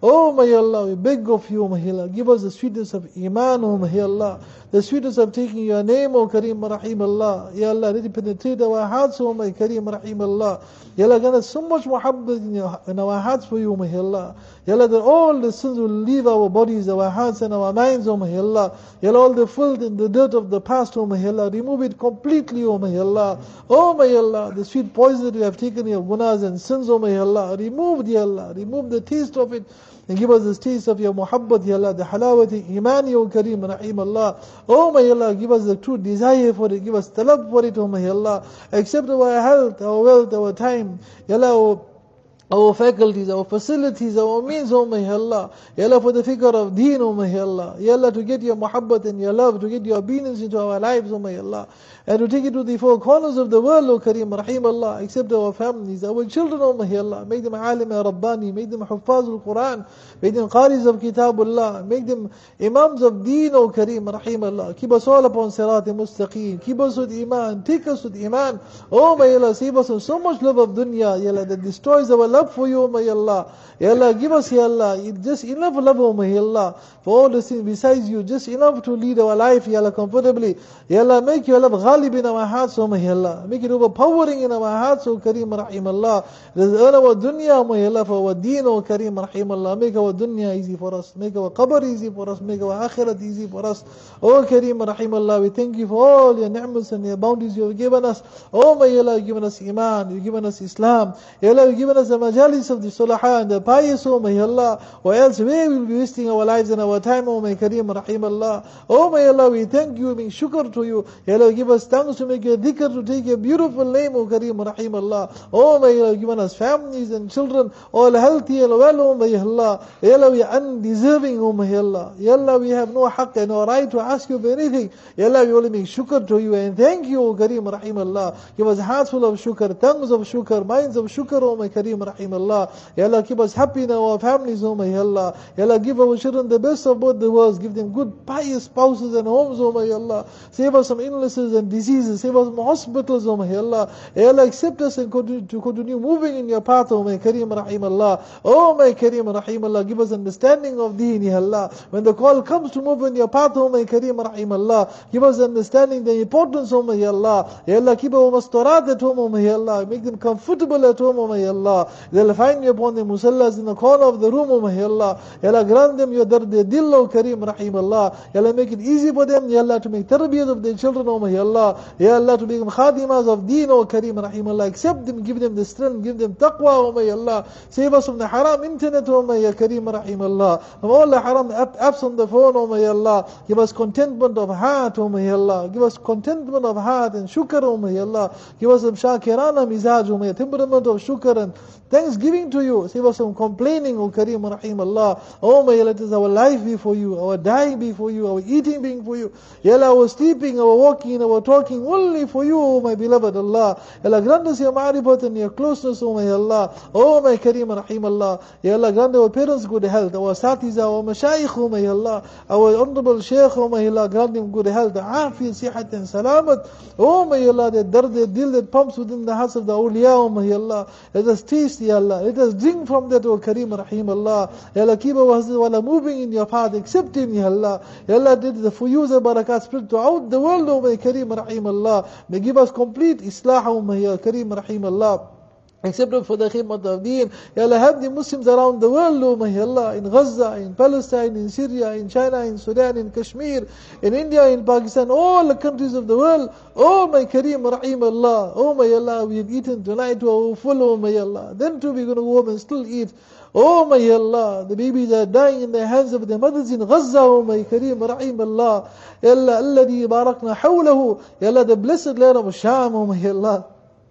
Oh my Allah, we beg of you, my Allah, give us the sweetness of Iman, oh my Allah, the sweetness of taking your name, oh Kareem Rahim Allah. Ya Allah, let it penetrate our hearts, oh my Kareem Rahim Allah. Ya Allah, grant us so much muhabbat in our hearts for you, my Allah. Ya Allah, that all the sins will leave our bodies, our hearts and our minds, oh my Allah. Ya Allah, all the filth and the dirt of the past, oh my Allah, remove it completely, oh my Allah. Oh my Allah, the sweet poison that we have taken your gunas and sins, oh my Allah, remove, Ya Allah, remove the taste of it. And give us the taste of your muhabbat, Ya Allah, the halawati imani, O Kareem Rahim Allah. Oh my Allah, give us the true desire for it, give us talab for it, oh my Allah. Accept our health, our wealth, our time, Ya Allah, our faculties, our facilities, our means, oh my Allah. Ya Allah, for the fikr of deen, oh my Allah. Ya Allah, to get your muhabbat and your love, to get your obedience into our lives, oh my Allah. And to take it to the four corners of the world, O Kareem Rahim Allah. Accept our families, our children, oh my Allah. Make them alim ya Rabbani, make them huffaz al-Quran, make them qaris of Kitabullah, make them imams of deen, O Kareem Rahim Allah. Keep us all upon sirat mustaqeen. Keep us with iman, take us with iman. Oh my Allah, save us from so much love of dunya, Ya Allah, that destroys our love for you, O my Allah. Ya Allah, give us, Ya Allah, just enough love, O my Allah, for all the things besides you, just enough to lead our life, Ya Allah, comfortably. Ya Allah, make your love ghalib in our hearts, O my Allah. Make it overpowering in our hearts, O Kareem Rahim Allah. Earn our dunya, O my Allah, for our deen, O Kareem Rahim Allah. Make our dunya easy for us. Make our qabr easy for us. Make our akhirat easy for us. O Kareem Rahim Allah, we thank you for all your ni'mas and your bounties you have given us. Oh my Allah, you've given us iman, you've given us Islam. Ya Allah, you've given us the majalis of the sulaha and the pious, oh my Allah. Or else where we will be wasting our lives and our time, oh my Kareem Rahim Allah. Oh my Allah, we thank you, make shukr to you. Ya Allah, give us tongues to make your dhikr, to take your beautiful name, oh Kareem Rahim Allah. Oh my Allah, given us families and children, all healthy and well, oh my Allah. Ya Allah, we are undeserving, oh my Allah. Ya Allah, we have no haqq and no right to ask you for anything. Ya Allah, we only make shukr to you and thank you, oh Kareem Rahim Allah. Give us hearts full of shukr, tongues of shukr, minds of shukr, oh my Kareem Rahim Allah. Ya Allah, keep us happy in our families, oh my Allah. Ya Allah, give our children the best of both the worlds. Give them good pious spouses and homes, oh my Allah. Save us from illnesses and diseases. Save us from hospitals, oh my Allah. Ya Allah, accept us and continue moving in your path, oh my Kareem Rahim Allah. Oh my Kareem Rahim Allah, give us understanding of deen, Ya Allah. When the call comes to move in your path, oh my Kareem Rahim Allah, give us understanding the importance, oh my Allah. Ya Allah, keep our mastarat at home, oh my Allah. Make them comfortable at home, oh my Allah. They'll find you upon the musallas in the corner of the room, oh my Allah. Ya Allah, grant them your dard dil, oh Kareem Rahim Allah. Ya Allah, make it easy for them, Ya Allah, to make tarbiyat of their children, oh my Allah. Ya Allah, to become khadimas of deen, oh Kareem Rahim Allah. Accept them, give them the strength, give them taqwa, oh my Allah. Save us from the haram internet, oh my Kareem Rahim Allah. From all the haram apps on the phone, oh my Allah. Give us contentment of heart, oh my Allah. Give us contentment of heart and shukr, oh my Allah. Give us some shakirana mizaj, oh my temperament of shukr and thanksgiving to you. Save us from complaining, O Kareem Rahim Allah. Oh my Allah, let us our life be for you, our dying be for you, our eating being for you. Ya Allah, our sleeping, our walking, our talking only for you, O my beloved Allah. Ya Allah, grant us your ma'rifat and your closeness, O my Allah. Oh my Kareem Rahim Allah. Ya Allah, grant our parents good health, our satis, our mashayikh, O my Allah. Our honorable Shaykh, O my Allah, grant them good health, afiyat, sihat and salamat. Oh my Allah, that dard, that dil that pumps within the hearts of the awliya, O my Allah. Let us taste, Ya Allah. Let us drink from that, O Kareem Rahim Allah. Ya Allah, keep our husband while moving in your path. Accept him, Ya Allah. Ya Allah, did the fuyuz and barakat spread throughout the world, O my Kareem Rahim Allah. May give us complete islah, O my Kareem Rahim Allah. Except for the khidmat of deen. Ya Allah, have the Muslims around the world, oh my Allah, in Gaza, in Palestine, in Syria, in China, in Sudan, in Kashmir, in India, in Pakistan, all the countries of the world. Oh my Kareem Rahim Allah. Oh my Allah, we have eaten tonight to our full, oh my Allah. Then too we're going to go home and still eat. Oh my Allah, the babies are dying in the hands of their mothers in Gaza, oh my Kareem Rahim Allah. Ya Allah, alladhi barakna hawlahu. Ya Allah, the blessed land of Sham, oh my Allah.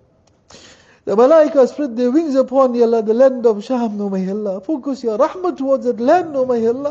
The malaika spread their wings upon, Ya Allah, the land of Sham, oh my Allah. Focus your rahmah towards that land, oh my Allah.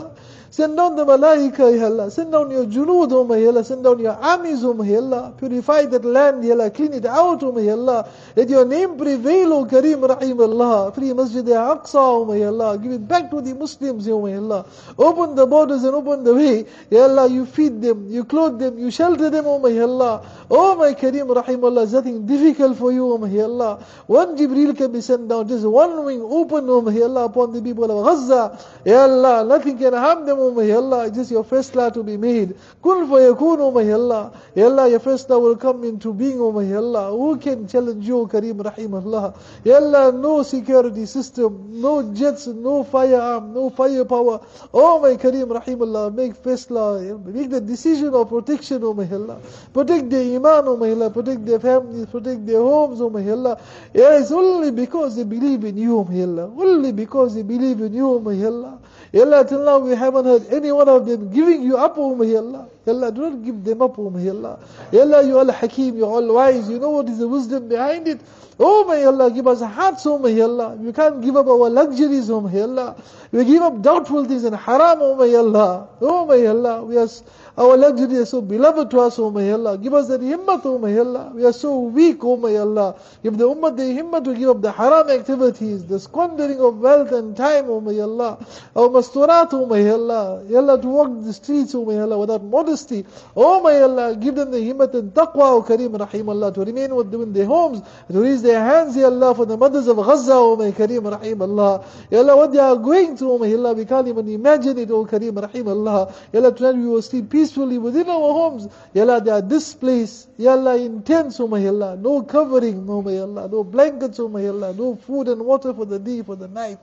Send down the malaika, Ya Allah. Send down your junood, O my Allah. Send down your armies, O my Allah. Purify that land, Ya Allah. Clean it out, O my Allah. Let your name prevail, O Kareem Rahim Allah. Free Masjid al-Aqsa, O my Allah. Give it back to the Muslims, O my Allah. Open the borders and open the way. Ya Allah, you feed them, you clothe them, you shelter them, O my Allah. O my Kareem Rahim Allah, there's nothing difficult for you, O my Allah. One Jibreel can be sent down, just one wing open, O my Allah, upon the people of Gaza. Ya Allah, nothing can harm them, O my Allah. It's just your Faisla to be made. Kun fayakun, O my Allah. Ya Allah, your Faisla will come into being, O my Allah. Who can challenge you, Kareem Rahim Allah? Ya Allah, no security system, no jets, no firearm, no firepower. Oh my Kareem Rahim Allah, make Faisla, make the decision of protection, O my Allah. Protect their iman, O my Allah. Protect their families, protect their homes, O my Allah. Yeah, it's only because they believe in you, O my Allah. Only because they believe in you, O my Allah. Ya Allah, till now we haven't heard any one of them giving you up, O my Allah. Ya Allah, do not give them up, O my Allah. Ya Allah, you are Hakim, you are all wise, you know what is the wisdom behind it. Oh my Allah, give us hearts, oh my Allah. We can't give up our luxuries, oh my Allah. We give up doubtful things and haram, oh my Allah. Oh my Allah, our luxury is so beloved to us, oh my Allah. Give us that himmat, oh my Allah. We are so weak, oh my Allah. Give the ummah the himmat to give up the haram activities, the squandering of wealth and time, oh my Allah. Our masturat, oh my Allah. Ya Allah, to walk the streets, oh my Allah, without modesty. Oh my Allah, give them the himmat and taqwa, oh Kareem Rahim Allah, to remain within their homes, to raise their hands, Ya Allah, for the mothers of Gaza, oh my Kareem Rahim Allah. Ya Allah, what they are going through, oh my Allah, we can't even imagine it, oh Kareem Rahim Allah. Ya Allah, tonight we will sleep peacefully within our homes. Ya Allah, they are displaced. Ya Allah, in tents, oh my Allah. No covering, oh my Allah. No blankets, oh my Allah. No food and water for the day, for the night.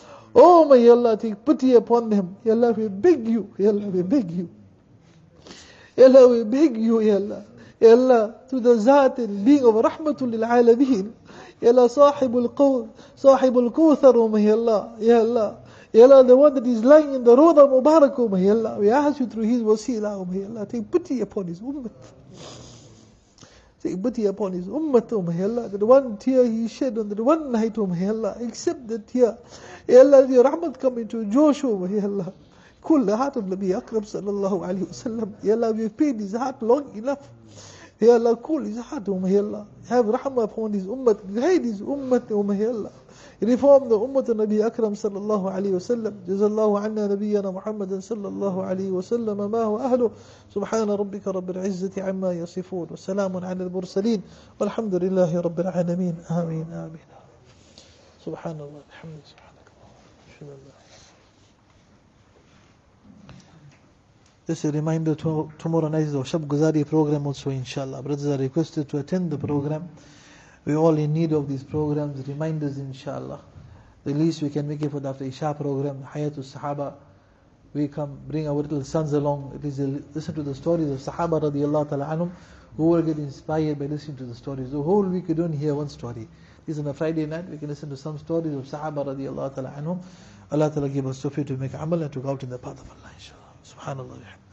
Oh my Allah, take pity upon them. Ya Allah, we beg you. Ya Allah, we beg you. Ya Allah, we beg you, Ya Allah. Ya Allah, to the Zat and being of Rahmatul lil Alameen. Ya Allah, Sahibul Kawthar, oh my Allah. Ya Allah. Ya Allah, the one that is lying in the road of Mubarak, oh my Allah. We ask you through his wasila, oh my Allah. Take pity upon his ummah. Take pity upon his ummah, oh my Allah. That one tear he shed on that one night, oh my Allah. Accept the tear. Ya Allah, your rahmat come into Josh, oh my Allah. Cool the heart of Nabi Akram sallallahu alayhi wa sallam. Ya Allah, we've paid his heart long enough. Ya Allah, cool his heart, oh my Allah. Have rahmah upon his ummah. Guide his ummah, oh my Allah. Reform the ummah of Nabi Akram sallallahu alayhi wa sallam. Jazallahu anna nabiyyana Muhammadan sallallahu alayhi wa sallam. Ma huwa ahlu. Subhana rabbika rabbil izzati amma yasifun. Wa salamun ala al-mursaleen. Walhamdulillahi rabbil alameen. Ameen, ameen. Subhanallah. Alhamdulillah. Just a reminder, tomorrow night is the Shab Guzari program also, inshallah. Brothers are requested to attend the program. We're all in need of these programs, reminders, inshallah. The least we can make it for the After Isha program, Hayatul Sahaba. We come, bring our little sons along. At least listen to the stories of Sahaba radiallahu ta'ala anhum, who will get inspired by listening to the stories. The whole week we don't hear one story. This on a Friday night, we can listen to some stories of Sahaba radiallahu ta'ala anhum. Allah ta'ala give us tawfiq to make amal and to go out in the path of Allah, inshallah. Subhanallah.